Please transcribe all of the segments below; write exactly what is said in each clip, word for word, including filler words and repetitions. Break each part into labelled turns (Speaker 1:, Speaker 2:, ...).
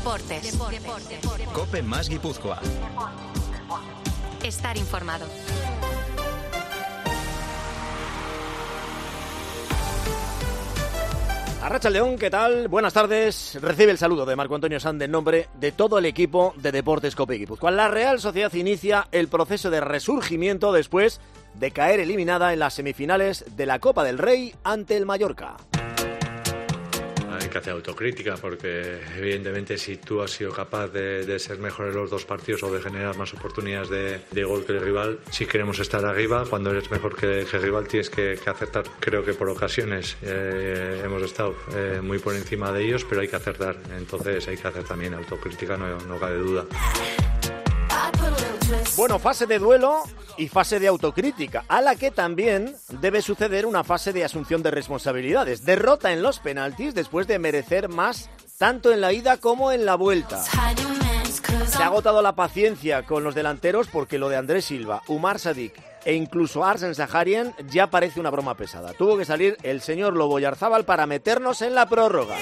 Speaker 1: Deportes. Deportes. Deportes.
Speaker 2: COPE más Guipúzcoa.
Speaker 1: Estar informado.
Speaker 3: Arratsaldeon, ¿qué tal? Buenas tardes. Recibe el saludo de Marco Antonio Sande en nombre de todo el equipo de Deportes COPE Guipúzcoa. La Real Sociedad inicia el proceso de resurgimiento después de caer eliminada en las semifinales de la Copa del Rey ante el Mallorca.
Speaker 4: Hay que hacer autocrítica porque evidentemente si tú has sido capaz de, de ser mejor en los dos partidos o de generar más oportunidades de, de gol que el rival, si queremos estar arriba, cuando eres mejor que, que el rival tienes que, que acertar. Creo que por ocasiones eh, hemos estado eh, muy por encima de ellos, pero hay que acertar, entonces hay que hacer también autocrítica, no, no cabe duda.
Speaker 3: Bueno, fase de duelo y fase de autocrítica, a la que también debe suceder una fase de asunción de responsabilidades. Derrota en los penaltis después de merecer más tanto en la ida como en la vuelta. Se ha agotado la paciencia con los delanteros porque lo de Andrés Silva, Umar Sadik e incluso Arsen Saharian ya parece una broma pesada. Tuvo que salir el señor Lobo Yarzábal para meternos en la prórroga.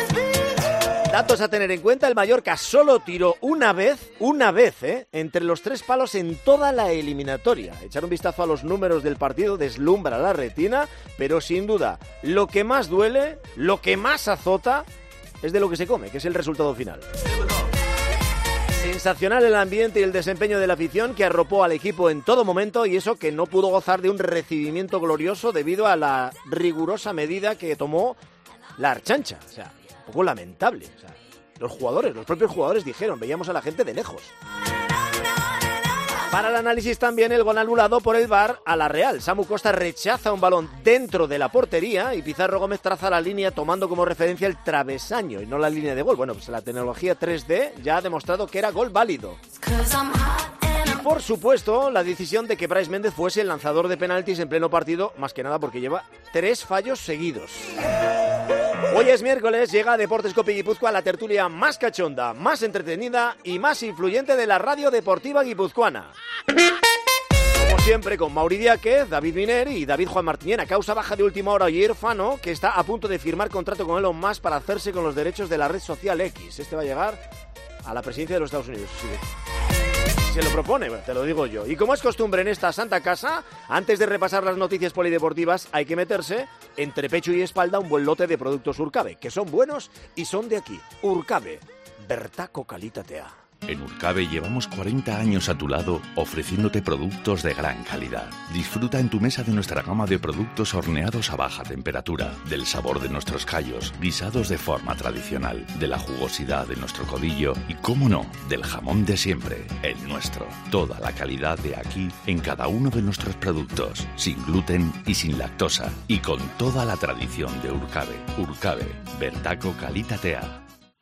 Speaker 3: Datos a tener en cuenta, el Mallorca solo tiró una vez, una vez, ¿eh? entre los tres palos en toda la eliminatoria. Echar un vistazo a los números del partido deslumbra la retina, pero sin duda, lo que más duele, lo que más azota, es de lo que se come, que es el resultado final. Sensacional el ambiente y el desempeño de la afición que arropó al equipo en todo momento, y eso que no pudo gozar de un recibimiento glorioso debido a la rigurosa medida que tomó la Archancha, o sea... un poco lamentable. O sea, los jugadores, los propios jugadores dijeron, veíamos a la gente de lejos. Para el análisis también el gol anulado por el V A R a la Real. Samu Costa rechaza un balón dentro de la portería y Pizarro Gómez traza la línea tomando como referencia el travesaño y no la línea de gol. Bueno, pues la tecnología tres D ya ha demostrado que era gol válido. Y por supuesto, la decisión de que Brais Méndez fuese el lanzador de penaltis en pleno partido, más que nada porque lleva tres fallos seguidos. Hoy es miércoles, llega a Deportes COPE Guipúzcoa la tertulia más cachonda, más entretenida y más influyente de la radio deportiva guipuzcoana. Como siempre, con Mauri Diáquez, David Miner y David Juan Martínez. A causa baja de última hora, Oyer Fano, que está a punto de firmar contrato con Elon Musk para hacerse con los derechos de la red social X. Este va a llegar a la presidencia de los Estados Unidos. Sí. Se lo propone, te lo digo yo. Y como es costumbre en esta santa casa, antes de repasar las noticias polideportivas, hay que meterse entre pecho y espalda un buen lote de productos Urcabe, que son buenos y son de aquí. Urcabe, bertaco kalitatea.
Speaker 5: En Urcabe llevamos cuarenta años a tu lado ofreciéndote productos de gran calidad. Disfruta en tu mesa de nuestra gama de productos horneados a baja temperatura, del sabor de nuestros callos, guisados de forma tradicional, de la jugosidad de nuestro codillo y, cómo no, del jamón de siempre, el nuestro. Toda la calidad de aquí en cada uno de nuestros productos, sin gluten y sin lactosa, y con toda la tradición de Urcabe. Urcabe, bertaco kalitatea.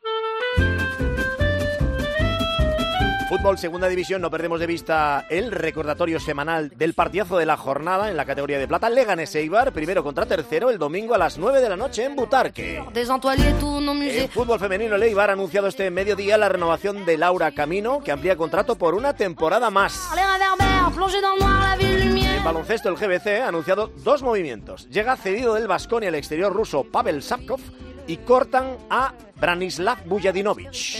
Speaker 3: Fútbol, segunda división, no perdemos de vista el recordatorio semanal del partidazo de la jornada en la categoría de plata. Leganés Eibar, primero contra tercero, el domingo a las nueve de la noche en Butarque. En fútbol femenino, el Eibar ha anunciado este mediodía la renovación de Laura Camino, que amplía contrato por una temporada más. En baloncesto, el G B C ha anunciado dos movimientos. Llega cedido del Baskonia al exterior ruso Pavel Sapkov y cortan a Branislav Bujadinovic.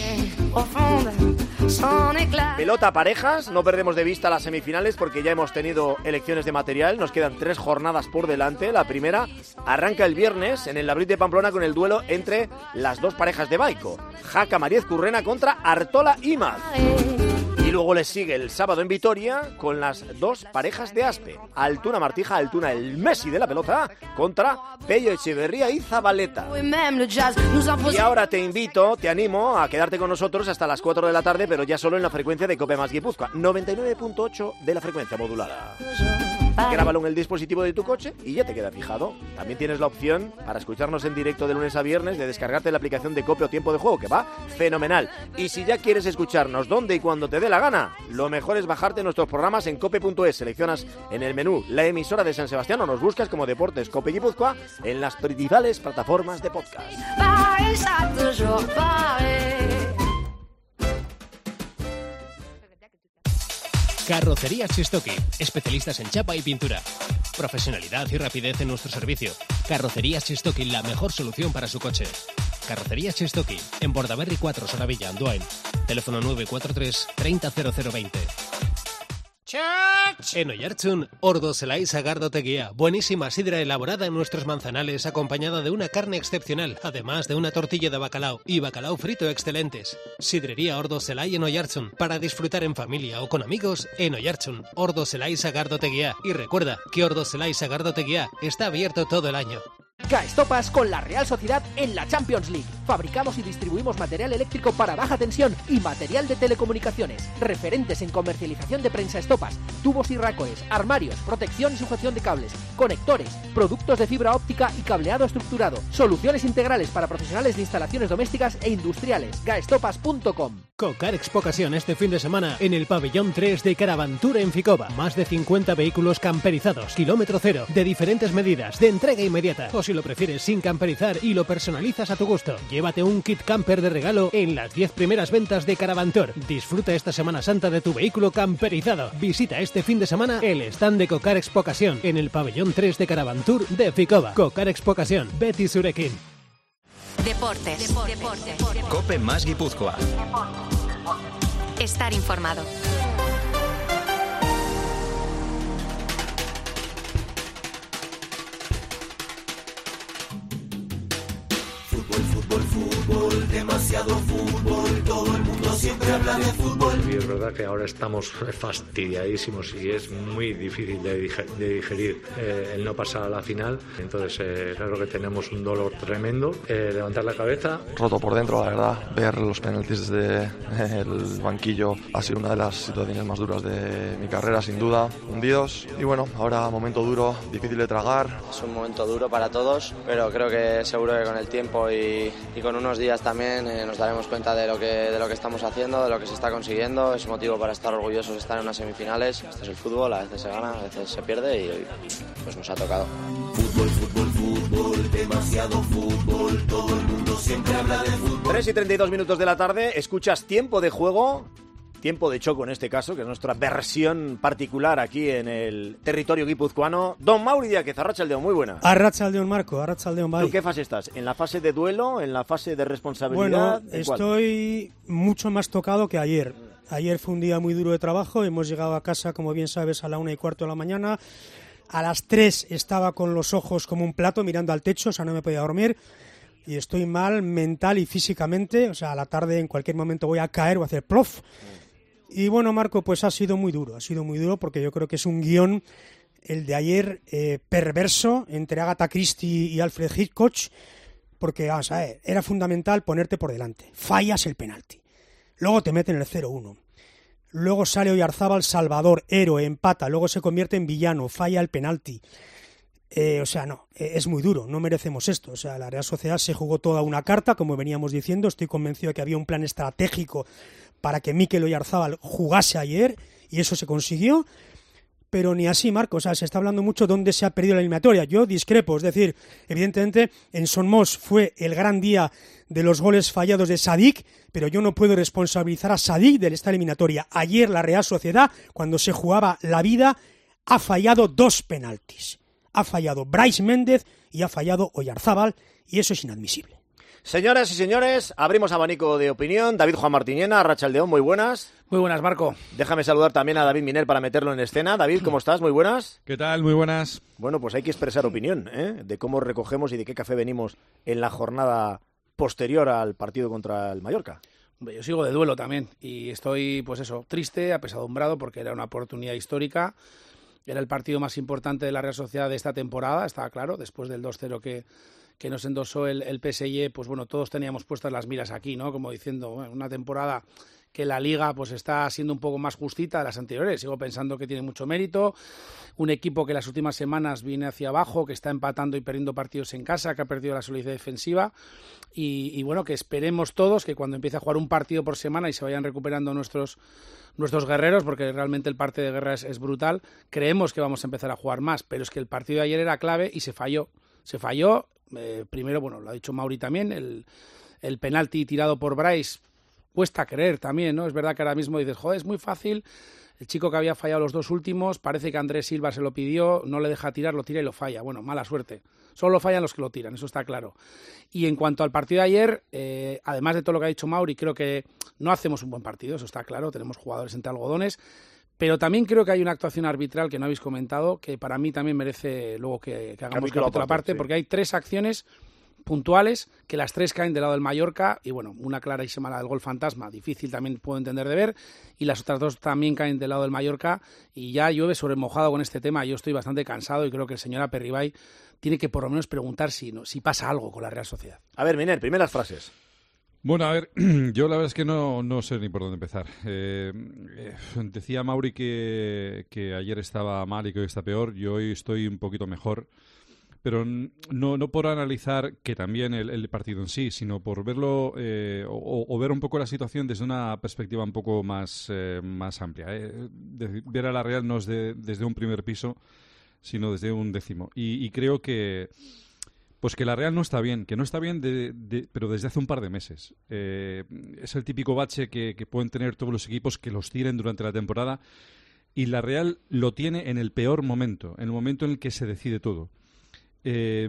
Speaker 3: Pelota parejas, no perdemos de vista las semifinales porque ya hemos tenido elecciones de material, nos quedan tres jornadas por delante. La primera arranca el viernes en el Labrit de Pamplona con el duelo entre las dos parejas de Baico, Jaca Mariez Currena contra Artola Imaz. Y luego les sigue el sábado en Vitoria con las dos parejas de Aspe, Altuna Martija, Altuna el Messi de la pelota, contra Pello Echeverría y Zabaleta. Y ahora te invito, te animo a quedarte con nosotros hasta las cuatro de la tarde, pero ya solo en la frecuencia de COPE más Guipúzcoa, noventa y nueve punto ocho de la frecuencia modulada. Grábalo en el dispositivo de tu coche y ya te queda fijado. También tienes la opción para escucharnos en directo de lunes a viernes de descargarte la aplicación de COPE o Tiempo de Juego, que va fenomenal. Y si ya quieres escucharnos donde y cuando te dé la gana, lo mejor es bajarte nuestros programas en cope punto es. Seleccionas en el menú la emisora de San Sebastián o nos buscas como Deportes COPE Guipúzcoa en las principales plataformas de podcast.
Speaker 6: Carrocerías Chistoki, especialistas en chapa y pintura. Profesionalidad y rapidez en nuestro servicio. Carrocerías Chistoki, la mejor solución para su coche. Carrocerías Chestoki, en Bordaberry cuatro, Soravilla, Andoain. Teléfono nueve cuatro tres, treinta cero cero veinte. En Oiartzun, Ordo Zelai Sagardotegia. Buenísima sidra elaborada en nuestros manzanales, acompañada de una carne excepcional, además de una tortilla de bacalao y bacalao frito excelentes. Sidrería Ordo Zelai en Oiartzun, para disfrutar en familia o con amigos en Oiartzun, Ordo Zelai Sagardotegia. Y recuerda que Ordo Zelai Sagardotegia está abierto todo el año.
Speaker 2: Gaestopas con la Real Sociedad en la Champions League. Fabricamos y distribuimos material eléctrico para baja tensión y material de telecomunicaciones. Referentes en comercialización de prensa estopas, tubos y racoes, armarios, protección y sujeción de cables, conectores, productos de fibra óptica y cableado estructurado. Soluciones integrales para profesionales de instalaciones domésticas e industriales. gaestopas punto com.
Speaker 6: Cocar Expocasión este fin de semana en el pabellón tres de Caravantura en Ficova. Más de cincuenta vehículos camperizados, kilómetro cero, de diferentes medidas, de entrega inmediata. O si lo prefieres sin camperizar y lo personalizas a tu gusto, llévate un kit camper de regalo en las diez primeras ventas de Caravantor. Disfruta esta Semana Santa de tu vehículo camperizado. Visita este fin de semana el stand de Cocar Expocasión en el pabellón tres de Caravantur de Ficova. Cocar Expocasión, Betty Surekin.
Speaker 1: Deportes. Deportes. Deportes.
Speaker 7: Cope más Guipúzcoa.
Speaker 1: Estar informado.
Speaker 8: Fútbol, fútbol, fútbol, demasiado fútbol, todo el mundo siempre habla de fútbol.
Speaker 4: Y es verdad que ahora estamos fastidiadísimos y es muy difícil de digerir eh, el no pasar a la final. Entonces, eh, claro que tenemos un dolor tremendo. Eh, levantar la cabeza.
Speaker 9: Roto por dentro, la verdad. Ver los penaltis desde el banquillo ha sido una de las situaciones más duras de mi carrera, sin duda. Hundidos. Y bueno, ahora momento duro, difícil de tragar.
Speaker 10: Es un momento duro para todos, pero creo que seguro que con el tiempo y, y con unos días también eh, nos daremos cuenta de lo que de lo que estamos haciendo, de lo que se está consiguiendo. Es motivo para estar orgullosos de estar en unas semifinales. Esto es el fútbol, a veces se gana, a veces se pierde y hoy pues nos ha tocado.
Speaker 8: Fútbol, fútbol, fútbol, demasiado fútbol, todo el mundo siempre habla de fútbol.
Speaker 3: tres y treinta y dos minutos de la tarde, escuchas Tiempo de Juego, Tiempo de Choco en este caso, que es nuestra versión particular aquí en el territorio guipuzcoano. Don Mauri Díaz, Arratsaldeon, muy buena.
Speaker 11: Arratsaldeon, Marco, Arratsaldeon, bye.
Speaker 3: ¿Tú qué fase estás? ¿En la fase de duelo? ¿En la fase de responsabilidad?
Speaker 11: Bueno, estoy mucho más tocado que ayer. Ayer fue un día muy duro de trabajo, hemos llegado a casa, como bien sabes, a la una y cuarto de la mañana. A las tres estaba con los ojos como un plato mirando al techo, o sea, no me podía dormir. Y estoy mal mental y físicamente, o sea, a la tarde en cualquier momento voy a caer o a hacer plof. Y bueno, Marco, pues ha sido muy duro, ha sido muy duro porque yo creo que es un guión, el de ayer, eh, perverso, entre Agatha Christie y Alfred Hitchcock, porque, vamos a ver, era fundamental ponerte por delante. Fallas el penalti. Luego te meten el cero uno. Luego sale Oyarzábal Salvador, héroe, empata. Luego se convierte en villano, falla el penalti. Eh, o sea, no, eh, es muy duro, no merecemos esto. O sea, la Real Sociedad se jugó toda una carta, como veníamos diciendo. Estoy convencido de que había un plan estratégico para que Mikel Oyarzábal jugase ayer, y eso se consiguió. Pero ni así, Marco, o sea, se está hablando mucho de dónde se ha perdido la eliminatoria. Yo discrepo, es decir, evidentemente en Somos fue el gran día de los goles fallados de Sadik, pero yo no puedo responsabilizar a Sadik de esta eliminatoria. Ayer la Real Sociedad, cuando se jugaba la vida, ha fallado dos penaltis. Ha fallado Brais Méndez y ha fallado Oyarzábal, y eso es inadmisible.
Speaker 3: Señoras y señores, abrimos abanico de opinión. David Juan Martiñena, Arratsaldeon, muy buenas.
Speaker 12: Muy buenas, Marco.
Speaker 3: Déjame saludar también a David Miner para meterlo en escena. David, ¿cómo estás? Muy buenas.
Speaker 13: ¿Qué tal? Muy buenas.
Speaker 3: Bueno, pues hay que expresar opinión, ¿eh? De cómo recogemos y de qué café venimos en la jornada posterior al partido contra el Mallorca.
Speaker 12: Yo sigo de duelo también y estoy, pues eso, triste, apesadumbrado, porque era una oportunidad histórica. Era el partido más importante de la Real Sociedad de esta temporada, estaba claro, después del dos cero que... que nos endosó el, el P S G, pues bueno, todos teníamos puestas las miras aquí, ¿no? Como diciendo, bueno, una temporada que la Liga pues está siendo un poco más justita de las anteriores. Sigo pensando que tiene mucho mérito. Un equipo que las últimas semanas viene hacia abajo, que está empatando y perdiendo partidos en casa, que ha perdido la solidez defensiva. Y, y bueno, que esperemos todos que cuando empiece a jugar un partido por semana y se vayan recuperando nuestros nuestros guerreros, porque realmente el parte de guerra es, es brutal, creemos que vamos a empezar a jugar más. Pero es que el partido de ayer era clave y se falló. Se falló. Eh, primero, bueno, lo ha dicho Mauri también, el, el penalti tirado por Brais cuesta creer también, ¿no? Es verdad que ahora mismo dices, joder, es muy fácil El chico que había fallado los dos últimos, parece que Andrés Silva se lo pidió, no le deja tirar, lo tira y lo falla. Bueno, mala suerte. Solo fallan los que lo tiran, eso está claro. Y en cuanto al partido de ayer, eh, además de todo lo que ha dicho Mauri, creo que no hacemos un buen partido, eso está claro, tenemos jugadores entre algodones, pero también creo que hay una actuación arbitral que no habéis comentado, que para mí también merece luego que, que hagamos capítulo aparte, aparte sí. Porque hay tres acciones puntuales, que las tres caen del lado del Mallorca, y bueno, una clarísima la del gol fantasma, difícil también puedo entender de ver, y las otras dos también caen del lado del Mallorca, y ya llueve sobre mojado con este tema. Yo estoy bastante cansado y creo que el señor Aperribay tiene que por lo menos preguntar si, no, si pasa algo con la Real Sociedad.
Speaker 3: A ver, Miner, primeras frases.
Speaker 7: Bueno, a ver, yo la verdad es que no, no sé ni por dónde empezar. Eh, eh, decía Mauri que, que ayer estaba mal y que hoy está peor, yo hoy estoy un poquito mejor. Pero no, no por analizar que también el, el partido en sí, sino por verlo eh, o, o ver un poco la situación desde una perspectiva un poco más, eh, más amplia. Eh. De, ver a la Real no es de, desde un primer piso, sino desde un décimo. Y, y creo que pues que la Real no está bien, que no está bien, de, de, pero desde hace un par de meses. Eh, es el típico bache que, que pueden tener todos los equipos que los tiren durante la temporada, y la Real lo tiene en el peor momento, en el momento en el que se decide todo. Eh,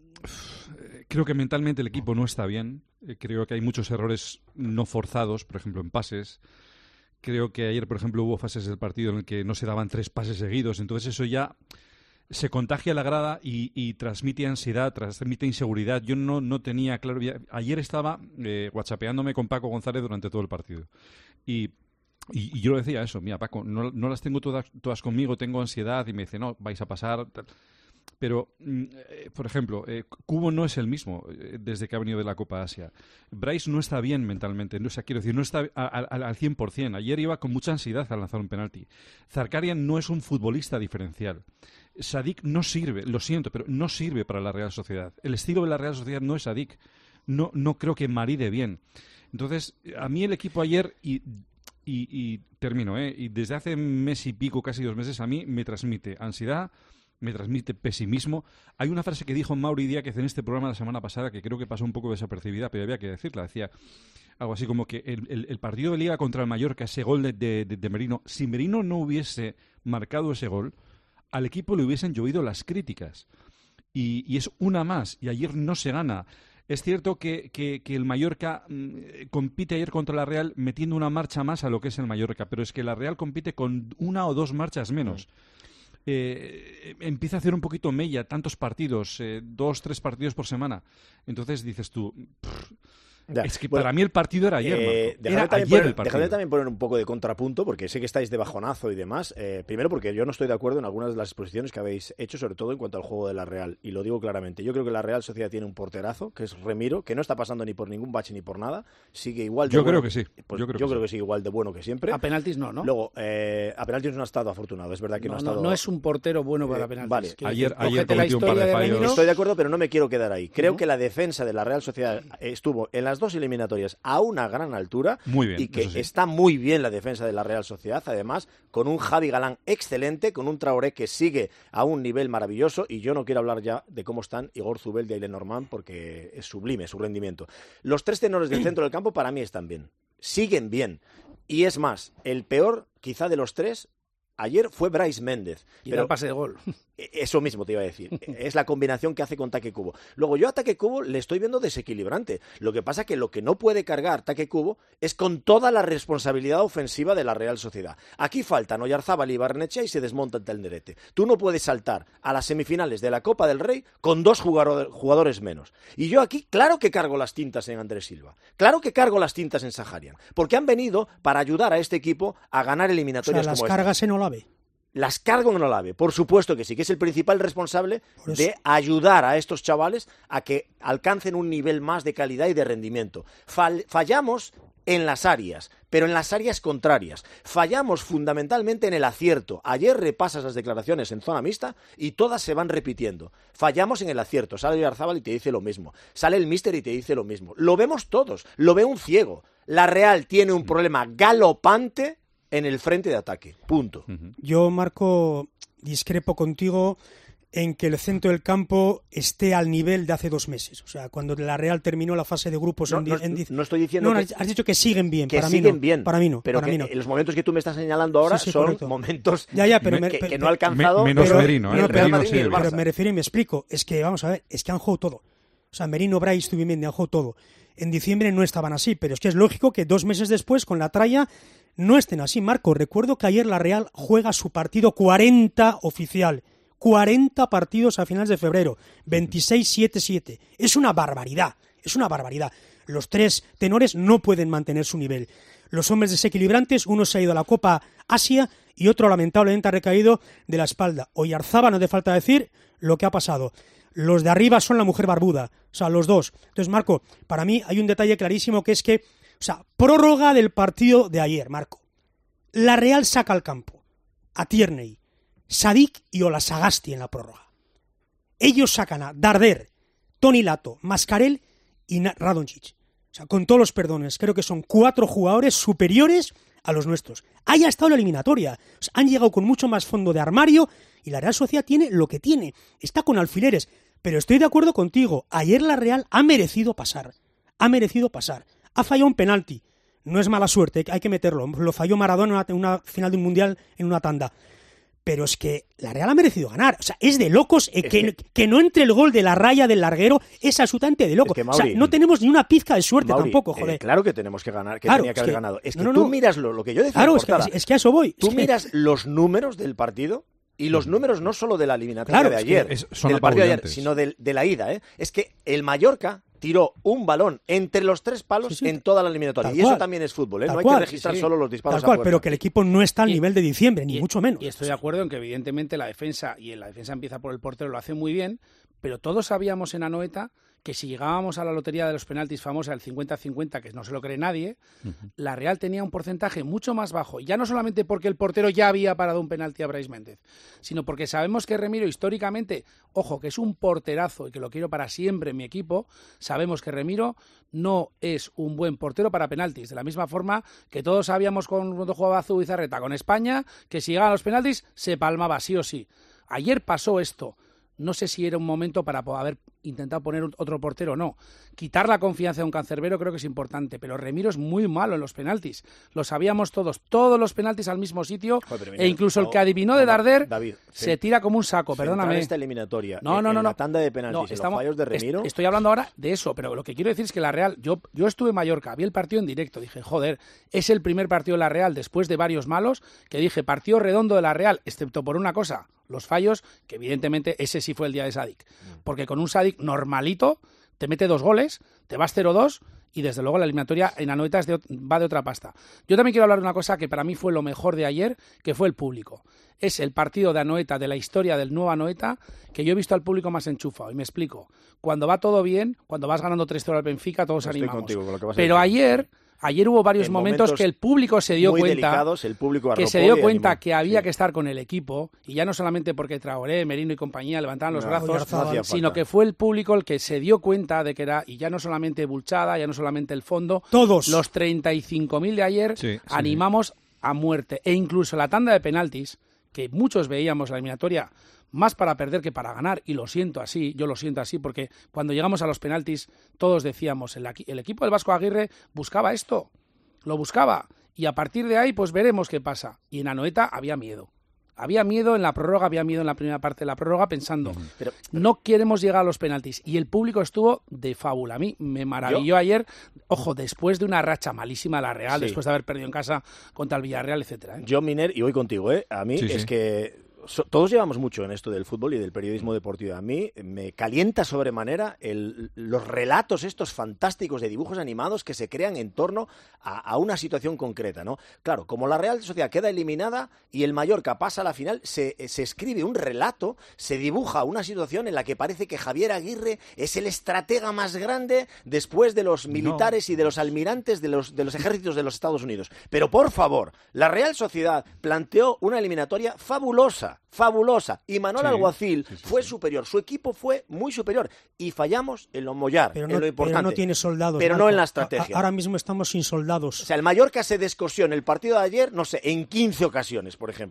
Speaker 7: creo que mentalmente el equipo no está bien. Eh, creo que hay muchos errores no forzados, por ejemplo, en pases. Creo que ayer, por ejemplo, hubo fases del partido en el que no se daban tres pases seguidos. Entonces eso ya se contagia a la grada y, y transmite ansiedad, transmite inseguridad. Yo no, no tenía claro... Ayer estaba eh, whatsappeándome con Paco González durante todo el partido. Y... Y, y yo le decía eso, mira, Paco, no, no las tengo todas, todas conmigo, tengo ansiedad. Y me dice, no, vais a pasar... Pero, eh, por ejemplo, eh, Cubo no es el mismo eh, desde que ha venido de la Copa Asia. Bryce no está bien mentalmente, no, o sea, quiero decir, no está a, a, al cien por ciento. Ayer iba con mucha ansiedad al lanzar un penalti. Zarkarian no es un futbolista diferencial. Sadik no sirve, lo siento, pero no sirve para la Real Sociedad. El estilo de la Real Sociedad no es Sadik. No, no creo que maride bien. Entonces, a mí el equipo ayer... y Y, y termino, ¿eh? Y desde hace un mes y pico, casi dos meses, a mí me transmite ansiedad, me transmite pesimismo. Hay una frase que dijo Mauri Díaz en este programa la semana pasada que creo que pasó un poco desapercibida, pero había que decirla. Decía algo así como que el, el, el partido de Liga contra el Mallorca, ese gol de, de, de Merino, si Merino no hubiese marcado ese gol, al equipo le hubiesen llovido las críticas. Y, y es una más, y ayer no se gana. Es cierto que, que, que el Mallorca mmm, compite ayer contra la Real metiendo una marcha más a lo que es el Mallorca, pero es que la Real compite con una o dos marchas menos. Eh, empieza a hacer un poquito mella, tantos partidos, eh, dos, tres partidos por semana. Entonces dices tú... Pff, Ya. Es que bueno, para mí el partido era ayer,
Speaker 3: eh,
Speaker 7: era
Speaker 3: ayer
Speaker 7: poner,
Speaker 3: el partido. Dejadme también poner un poco de contrapunto, porque sé que estáis de bajonazo y demás. Eh, primero porque yo no estoy de acuerdo en algunas de las exposiciones que habéis hecho, sobre todo en cuanto al juego de la Real, y lo digo claramente. Yo creo que la Real Sociedad tiene un porterazo, que es Remiro, que no está pasando ni por ningún bache ni por nada. Sigue igual de
Speaker 7: yo
Speaker 3: bueno.
Speaker 7: Creo que sí.
Speaker 3: Pues
Speaker 7: yo creo,
Speaker 3: yo
Speaker 7: que,
Speaker 3: creo
Speaker 7: sí.
Speaker 3: que sigue igual de bueno que siempre.
Speaker 12: A penaltis no, ¿no?
Speaker 3: Luego, eh, a penaltis no ha estado afortunado. Es verdad que no, no ha estado...
Speaker 12: No, no es un portero bueno para
Speaker 3: eh,
Speaker 12: penaltis.
Speaker 3: Vale.
Speaker 7: Ayer,
Speaker 12: decir,
Speaker 7: ayer
Speaker 12: la historia
Speaker 7: un par de
Speaker 12: de Remiro.
Speaker 3: Estoy de acuerdo, pero no me quiero quedar ahí. Creo
Speaker 12: uh-huh.
Speaker 3: que la defensa de la Real Sociedad estuvo en las dos eliminatorias a una gran altura
Speaker 7: muy bien,
Speaker 3: y que
Speaker 7: sí.
Speaker 3: está muy bien la defensa de la Real Sociedad, además, con un Javi Galán excelente, con un Traoré que sigue a un nivel maravilloso, y yo no quiero hablar ya de cómo están Igor Zubeldia y Lenormand porque es sublime su rendimiento. Los tres tenores del centro del campo para mí están bien, siguen bien, y es más, el peor quizá de los tres ayer fue Bryce Méndez.
Speaker 12: Y
Speaker 3: pero
Speaker 12: da pase de gol.
Speaker 3: Eso mismo te iba a decir. Es la combinación que hace con Take Kubo. Luego, yo a Take Kubo le estoy viendo desequilibrante. Lo que pasa que lo que no puede cargar Take Kubo es con toda la responsabilidad ofensiva de la Real Sociedad. Aquí faltan Oyarzábal y Barnechea y se desmonta el tenderete. Tú no puedes saltar a las semifinales de la Copa del Rey con dos jugadores menos. Y yo aquí, claro que cargo las tintas en Andrés Silva. Claro que cargo las tintas en Saharian. Porque han venido para ayudar a este equipo a ganar eliminatorias,
Speaker 11: o sea,
Speaker 3: como
Speaker 11: las cargas
Speaker 3: esta.
Speaker 11: en Olave.
Speaker 3: Las cargo en Olave, por supuesto que sí, que es el principal responsable de ayudar a estos chavales a que alcancen un nivel más de calidad y de rendimiento. Fall- fallamos en las áreas, pero en las áreas contrarias. Fallamos fundamentalmente en el acierto. Ayer repasas las declaraciones en zona mixta y todas se van repitiendo. Fallamos en el acierto. Sale Oyarzábal y te dice lo mismo. Sale el míster y te dice lo mismo. Lo vemos todos, lo ve un ciego. La Real tiene un problema galopante en el frente de ataque. Punto.
Speaker 11: Yo, Marco, discrepo contigo en que el centro del campo esté al nivel de hace dos meses. O sea, cuando la Real terminó la fase de grupos...
Speaker 3: No,
Speaker 11: en,
Speaker 3: no,
Speaker 11: en,
Speaker 3: no estoy diciendo
Speaker 11: no,
Speaker 3: que...
Speaker 11: has dicho que siguen bien.
Speaker 3: Que
Speaker 11: para
Speaker 3: siguen
Speaker 11: mí no,
Speaker 3: bien.
Speaker 11: Para mí no.
Speaker 3: Pero
Speaker 11: para
Speaker 3: que
Speaker 11: mí no.
Speaker 3: los momentos que tú me estás señalando ahora
Speaker 11: sí, sí,
Speaker 3: son
Speaker 11: correcto.
Speaker 3: momentos
Speaker 11: ya, ya, pero me,
Speaker 3: que,
Speaker 11: pe,
Speaker 3: que no ha alcanzado...
Speaker 7: Me, menos
Speaker 3: pero,
Speaker 7: Merino, ¿eh?
Speaker 3: el Real Madrid
Speaker 7: sí,
Speaker 3: y el Barça.
Speaker 11: Pero me refiero y me explico. Es que, vamos a ver, es que han jugado todo. O sea, Merino, Brais, Zubimendi han jugado todo. En diciembre no estaban así, pero es que es lógico que dos meses después, con la tralla, no estén así. Marco, recuerdo que ayer la Real juega su partido cuarenta oficial. cuarenta partidos a finales de febrero, veintiséis siete siete. Es una barbaridad, es una barbaridad. Los tres tenores no pueden mantener su nivel. Los hombres desequilibrantes, uno se ha ido a la Copa Asia y otro lamentablemente ha recaído de la espalda. Oyarzábal, no hace falta decir lo que ha pasado. Los de arriba son la mujer barbuda, o sea, los dos. Entonces, Marco, para mí hay un detalle clarísimo que es que, o sea, prórroga del partido de ayer, Marco. La Real saca al campo a Tierney, Sadik y Olasagasti en la prórroga. Ellos sacan a Darder, Toni Lato, Mascarell y Radonjic. O sea, con todos los perdones, creo que son cuatro jugadores superiores a los nuestros. Ahí ha estado la eliminatoria. O sea, han llegado con mucho más fondo de armario y la Real Sociedad tiene lo que tiene. Está con alfileres. Pero estoy de acuerdo contigo. Ayer la Real ha merecido pasar. Ha merecido pasar. Ha fallado un penalti. No es mala suerte, hay que meterlo. Lo falló Maradona en una, una final de un mundial en una tanda. Pero es que la Real ha merecido ganar. O sea, es de locos eh, que, que, que no entre el gol de la raya del larguero. Es absolutamente de locos. Es que, Mauri, o sea, no tenemos ni una pizca de suerte
Speaker 3: Mauri,
Speaker 11: tampoco, joder.
Speaker 3: Eh, claro que tenemos que ganar, que
Speaker 11: claro,
Speaker 3: tenía que
Speaker 11: es
Speaker 3: haber
Speaker 11: que,
Speaker 3: ganado. Es que
Speaker 11: no, no,
Speaker 3: tú
Speaker 11: no.
Speaker 3: miras lo, lo que yo decía.
Speaker 11: Claro,
Speaker 3: portada,
Speaker 11: es, que, es que a eso voy.
Speaker 3: Tú
Speaker 11: es
Speaker 3: miras
Speaker 11: que...
Speaker 3: los números del partido y los números no solo de la eliminatoria
Speaker 11: claro,
Speaker 3: de ayer,
Speaker 7: es que es, son
Speaker 3: del partido de ayer, sino de, de la ida. ¿eh? Es que el Mallorca tiró un balón entre los tres palos sí, sí, en toda la eliminatoria. Y eso también es fútbol, ¿eh? No hay
Speaker 11: cual,
Speaker 3: que registrar
Speaker 11: sí,
Speaker 3: solo los disparos
Speaker 11: tal cual,
Speaker 3: a puerta.
Speaker 11: pero que el equipo no está al
Speaker 12: y,
Speaker 11: nivel de diciembre, ni
Speaker 12: y,
Speaker 11: mucho menos.
Speaker 12: Y estoy de acuerdo en que evidentemente la defensa, y la defensa empieza por el portero, lo hace muy bien, pero todos sabíamos en Anoeta que si llegábamos a la lotería de los penaltis famosa, el cincuenta cincuenta, que no se lo cree nadie, uh-huh. la Real tenía un porcentaje mucho más bajo, ya no solamente porque el portero ya había parado un penalti a Brais Méndez, sino porque sabemos que Remiro históricamente, ojo, que es un porterazo y que lo quiero para siempre en mi equipo, sabemos que Remiro no es un buen portero para penaltis, de la misma forma que todos sabíamos cuando jugaba Zubizarreta con España, que si llegaban los penaltis se palmaba sí o sí. Ayer pasó esto. No sé si era un momento para haber intentado poner otro portero o no. Quitar la confianza de un cancerbero creo que es importante, pero Remiro es muy malo en los penaltis. Lo sabíamos todos, todos los penaltis al mismo sitio. Joder, mira, e incluso no, el que adivinó de Darder David, se tira como un saco, perdóname.
Speaker 3: Esta eliminatoria,
Speaker 12: no, no, no,
Speaker 3: en
Speaker 12: no.
Speaker 3: la tanda de penaltis, no, estamos, los fallos de Remiro.
Speaker 12: Est- estoy hablando ahora de eso, pero lo que quiero decir es que la Real, yo, yo estuve en Mallorca, vi el partido en directo, dije, joder, es el primer partido de la Real después de varios malos, que dije, partido redondo de la Real, excepto por una cosa, los fallos, que evidentemente ese sí fue el día de Sadik. Porque con un Sadik normalito, te mete dos goles, te vas cero dos y desde luego la eliminatoria en Anoeta es de, va de otra pasta. Yo también quiero hablar de una cosa que para mí fue lo mejor de ayer, que fue el público. Es el partido de Anoeta, de la historia del nuevo Anoeta, que yo he visto al público más enchufado. Y me explico. Cuando va todo bien, cuando vas ganando tres cero al Benfica, todos
Speaker 3: Estoy
Speaker 12: animamos.
Speaker 3: Contigo, con lo que vas
Speaker 12: Pero
Speaker 3: a decir.
Speaker 12: ayer... Ayer hubo varios
Speaker 3: en
Speaker 12: momentos,
Speaker 3: momentos
Speaker 12: que el público se dio
Speaker 3: muy
Speaker 12: cuenta
Speaker 3: delicados, el público
Speaker 12: que se dio cuenta
Speaker 3: animó.
Speaker 12: que había
Speaker 3: sí.
Speaker 12: que estar con el equipo, y ya no solamente porque Traoré, Merino y compañía levantaban los
Speaker 3: no,
Speaker 12: brazos,
Speaker 3: no
Speaker 12: sino que fue el público el que se dio cuenta de que era, y ya no solamente Bulchada, ya no solamente el fondo,
Speaker 11: todos
Speaker 12: los treinta y cinco mil de ayer
Speaker 7: sí, sí.
Speaker 12: animamos a muerte. E incluso la tanda de penaltis, que muchos veíamos la eliminatoria más para perder que para ganar, y lo siento así, yo lo siento así, porque cuando llegamos a los penaltis todos decíamos, el, el equipo del Vasco Aguirre buscaba esto, lo buscaba, y a partir de ahí pues veremos qué pasa. Y en Anoeta había miedo. Había miedo en la prórroga, había miedo en la primera parte de la prórroga pensando, pero, pero, no queremos llegar a los penaltis. Y el público estuvo de fábula. A mí me maravilló ¿Yo? ayer, ojo, después de una racha malísima de la Real, sí. después de haber perdido en casa contra el Villarreal, etcétera. ¿eh?
Speaker 3: Yo, Miner, y voy contigo, ¿eh? A mí sí, es sí. que... So, todos llevamos mucho en esto del fútbol y del periodismo deportivo. A mí me calienta sobremanera el, los relatos estos fantásticos de dibujos animados que se crean en torno a, a una situación concreta, ¿no? Claro, como la Real Sociedad queda eliminada y el Mallorca pasa a la final, se, se escribe un relato, se dibuja una situación en la que parece que Javier Aguirre es el estratega más grande después de los militares no. y de los almirantes de los, de los ejércitos de los Estados Unidos. Pero por favor, la Real Sociedad planteó una eliminatoria fabulosa. fabulosa, y Manuel sí, Alguacil sí, sí, fue sí. superior, su equipo fue muy superior, y fallamos en lo mollar,
Speaker 11: pero no,
Speaker 3: en lo importante.
Speaker 11: Pero no tiene soldados.
Speaker 3: Pero
Speaker 11: Marco.
Speaker 3: no en la estrategia.
Speaker 11: A, ahora mismo estamos sin soldados.
Speaker 3: O sea, el Mallorca se descosió en el partido de ayer, no sé, en quince ocasiones, por ejemplo.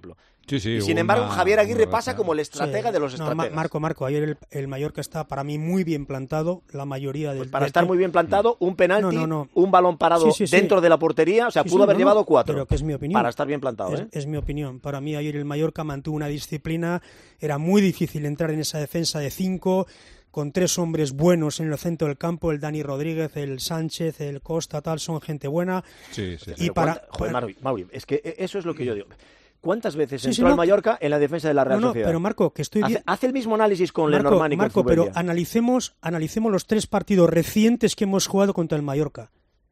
Speaker 7: Sí, sí,
Speaker 3: y sin
Speaker 7: una,
Speaker 3: embargo, Javier Aguirre
Speaker 7: una
Speaker 3: pasa como el estratega
Speaker 11: sí.
Speaker 3: de los
Speaker 11: no,
Speaker 3: estrategas.
Speaker 11: Marco, Marco, ayer el, el Mallorca está para mí muy bien plantado, la mayoría del...
Speaker 3: Pues para
Speaker 11: del
Speaker 3: estar
Speaker 11: tiempo.
Speaker 3: muy bien plantado, un penalti,
Speaker 11: no, no, no.
Speaker 3: un balón parado
Speaker 11: sí, sí, sí.
Speaker 3: dentro de la portería, o sea,
Speaker 11: Sí,
Speaker 3: pudo
Speaker 11: sí,
Speaker 3: haber
Speaker 11: no,
Speaker 3: llevado
Speaker 11: no,
Speaker 3: cuatro.
Speaker 11: Pero que es mi opinión.
Speaker 3: Para estar bien plantado,
Speaker 11: es,
Speaker 3: ¿eh?
Speaker 11: Es mi opinión. Para mí ayer el Mallorca mantuvo una disciplina, era muy difícil entrar en esa defensa de cinco, con tres hombres buenos en el centro del campo, el Dani Rodríguez, el Sánchez, el Costa, tal, son gente buena.
Speaker 7: Sí, sí.
Speaker 11: Y para,
Speaker 3: Joder, Mauri, Mauri, es que eso es lo que yo digo. ¿Cuántas veces
Speaker 11: Sí,
Speaker 3: entró
Speaker 11: sí,
Speaker 3: el
Speaker 11: no,
Speaker 3: Mallorca en la defensa de la Real
Speaker 11: no, no,
Speaker 3: Sociedad?
Speaker 11: pero Marco, que estoy bien...
Speaker 3: Hace, hace el mismo análisis con
Speaker 11: Marco,
Speaker 3: Lenormand y con
Speaker 11: Marco, pero
Speaker 3: Zubeldia.
Speaker 11: analicemos, analicemos los tres partidos recientes que hemos jugado contra el Mallorca.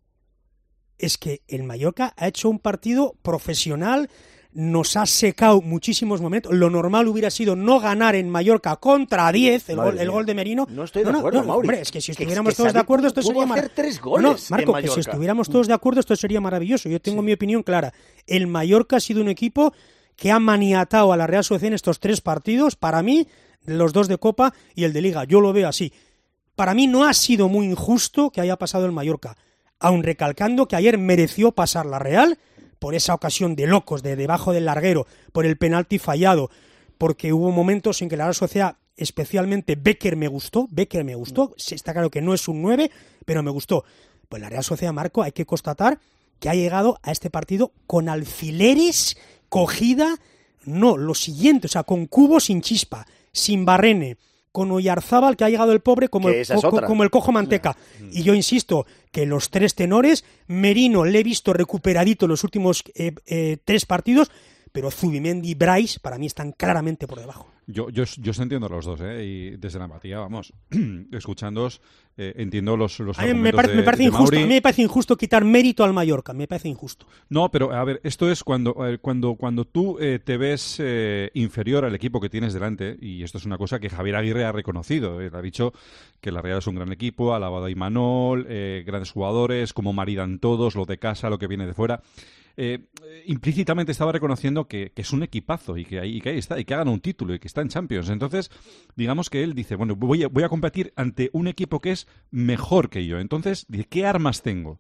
Speaker 11: Es que el Mallorca ha hecho un partido profesional, nos ha secado muchísimos momentos. Lo normal hubiera sido no ganar en Mallorca contra diez, el, gol, el gol de Merino.
Speaker 3: No estoy de
Speaker 11: no,
Speaker 3: acuerdo,
Speaker 11: no,
Speaker 3: Mauri.
Speaker 11: Hombre, es que si
Speaker 3: Que-
Speaker 11: estuviéramos
Speaker 3: que
Speaker 11: todos de
Speaker 3: Xavi
Speaker 11: acuerdo, esto
Speaker 3: pudo
Speaker 11: sería
Speaker 3: hacer
Speaker 11: maravilloso.
Speaker 3: tres goles
Speaker 11: No,
Speaker 3: en
Speaker 11: Marco, que si
Speaker 3: Mallorca.
Speaker 11: estuviéramos todos de acuerdo, esto sería maravilloso. Yo tengo mi opinión clara. El Mallorca ha sido un equipo que ha maniatado a la Real Sociedad en estos tres partidos. Para mí, los dos de Copa y el de Liga. Yo lo veo así. Para mí no ha sido muy injusto que haya pasado el Mallorca, aun recalcando que ayer mereció pasar la Real por esa ocasión de locos, de debajo del larguero, por el penalti fallado, porque hubo momentos en que la Real Sociedad, especialmente Becker me gustó, Becker me gustó, está claro que no es un nueve, pero me gustó. Pues la Real Sociedad, Marco, hay que constatar que ha llegado a este partido con alfileres, cogida, no, lo siguiente, o sea, con cubo sin chispa, sin Barrene, con Oyarzábal, que ha llegado el pobre como,
Speaker 3: Que
Speaker 11: el,
Speaker 3: esa es
Speaker 11: co-
Speaker 3: otra.
Speaker 11: como el cojo manteca. Y yo insisto que los tres tenores, Merino le he visto recuperadito en los últimos eh, eh, tres partidos, pero Zubimendi y Bryce para mí están claramente por debajo.
Speaker 7: Yo, yo, yo os entiendo a los dos, ¿eh? Y desde la empatía, vamos, escuchándoos, eh, entiendo los, los
Speaker 11: A mí me
Speaker 7: argumentos
Speaker 11: parece,
Speaker 7: de,
Speaker 11: me parece
Speaker 7: de
Speaker 11: injusto,
Speaker 7: Mauri.
Speaker 11: a mí me parece injusto quitar mérito al Mallorca, me parece injusto.
Speaker 7: No, pero a ver, esto es cuando, eh, cuando, cuando tú eh, te ves eh, inferior al equipo que tienes delante, y esto es una cosa que Javier Aguirre ha reconocido. Él ha dicho que la Real es un gran equipo, ha alabado a Imanol, eh, grandes jugadores, como maridan todos, lo de casa, lo que viene de fuera. Eh, implícitamente estaba reconociendo que, que es un equipazo y que, ahí, y que ahí está, y que ha ganado un título y que está en Champions. Entonces, digamos que él dice, bueno, voy a, voy a competir ante un equipo que es mejor que yo. Entonces, ¿de qué armas tengo?